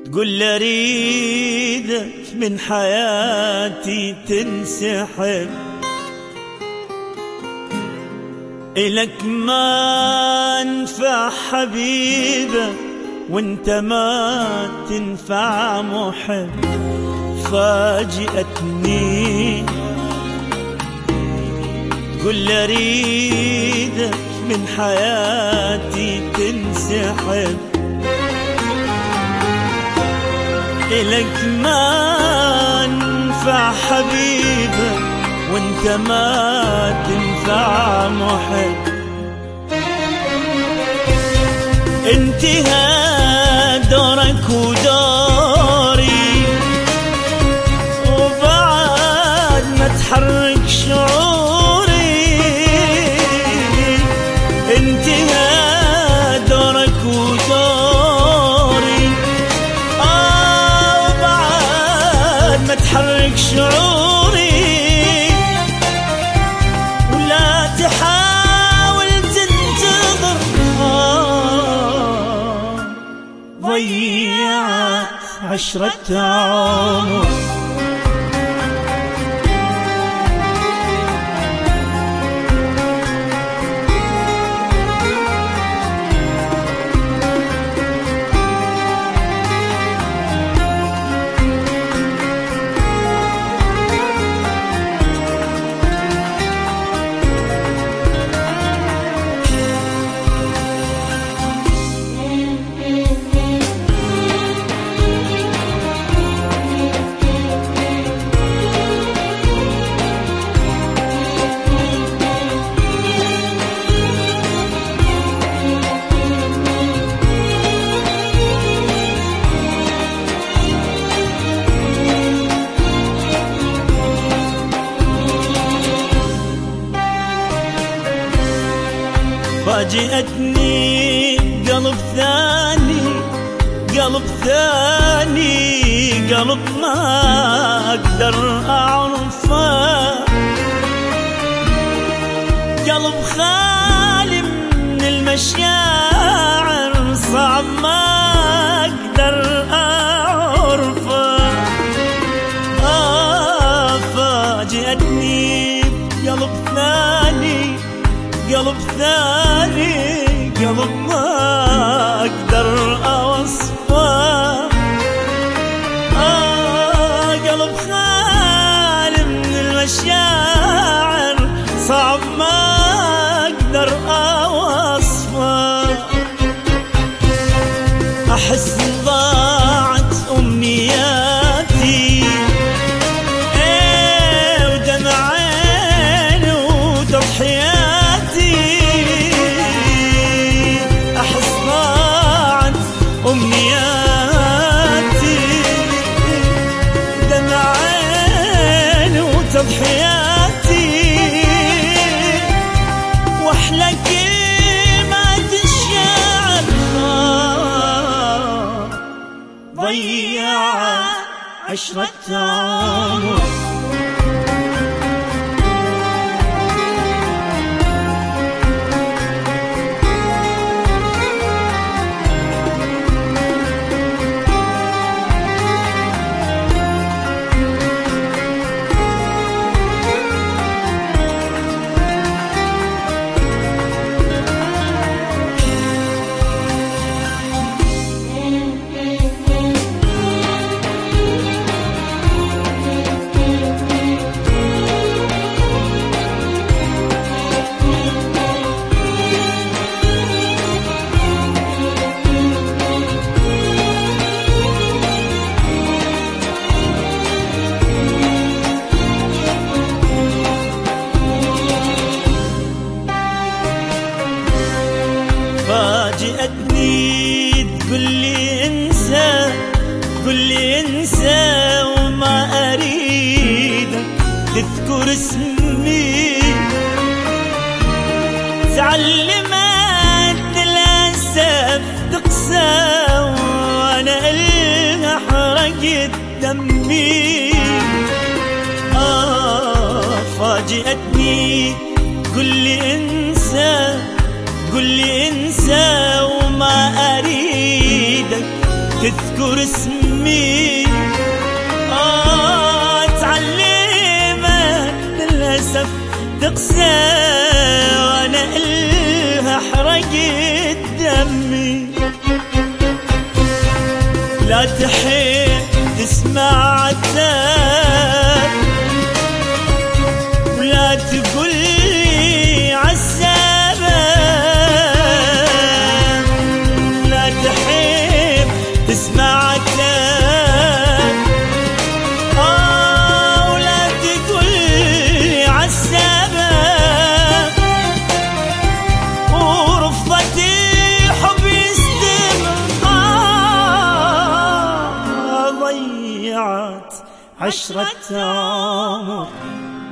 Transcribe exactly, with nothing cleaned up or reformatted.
تقول لي اريدك من حياتي تنسحب، إلك ما انفع حبيبه وانت ما تنفع محب. فاجأتني تقول لي اريدك من حياتي تنسحب، إلك ما انفع حبيبه وانت ما تنفع محب. انتهى دورك ودوري وبعد ما تحرك شعوري، انتهى دورك ودوري آه وبعد ما تحرك شعوري، ولا تحاول تنتظر آه ضيعت عشرة عمر. فاجأتني قلب ثاني، قلب ثاني، قلب ما أقدر أعرفه، قلب خالي من المشاعر صعب ما أقدر أعرفه. آه فاجأتني قلب ثاني، قلب ثاني، قلب ما أقدر أوصفه. آه قلب خالي من المشاعر صعب ما أقدر أوصفه. أحس ضاعت أمنياتي إيه ودمع عيني وتضحياتي، أمنياتي دمع عيني وتضحياتي، وأحلى كلمة الشعر ضيعت عشرة عمر. فاجأتني تقول لي انسى، تقول لي انسى وما اريدك تذكر اسمي، تعلمت للاسف تقسى وانا اللي حرقت دمي. آه فاجأتني تقول لي انسى، قل لي انسى وما اريدك تذكر اسمي. آه تعلمت للأسف تقسى وأنا إلها حرقت دمي. لا تحب تسمع عتاب ولا تقولي عالسبب. لا تحب تسمع عتاب آه ولا تقولي عالسبب. ورفضت الحب يستمر ضيعت عشرة عمر.